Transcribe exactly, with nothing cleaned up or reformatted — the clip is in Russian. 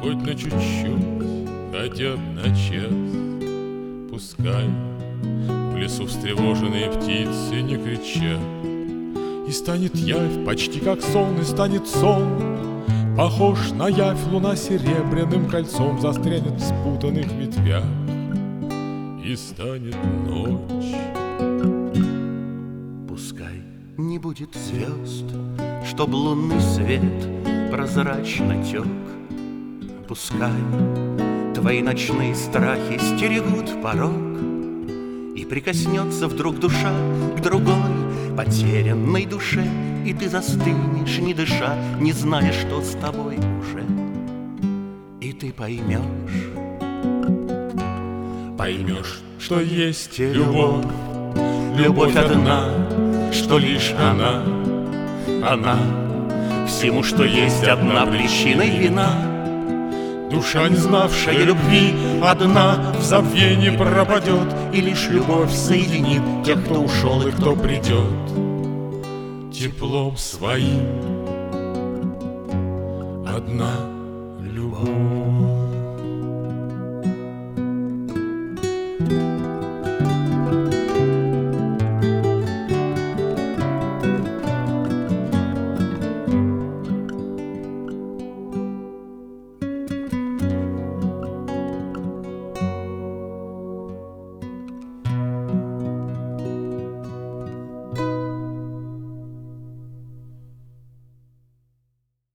хоть на чуть-чуть, хотя на час. Пускай в лесу встревоженные птицы не кричат, и станет явь почти как сон, и станет сон похож на явь. Луна серебряным кольцом застрянет в спутанных ветвях, и станет ночь. Пускай не будет звезд, чтоб лунный свет прозрачно тек. Пускай твои ночные страхи стерегут порог, и прикоснется вдруг душа к другой потерянной душе, и ты застынешь, не дыша, не зная, что с тобой уже. И ты поймешь, Поймешь, что есть любовь, любовь одна, что лишь она, она всему, что есть, одна причина и вина. душа, не знавшая любви, одна в забвении пропадет, и лишь любовь соединит тех, кто ушел и кто придет. Теплом своим одна любовь.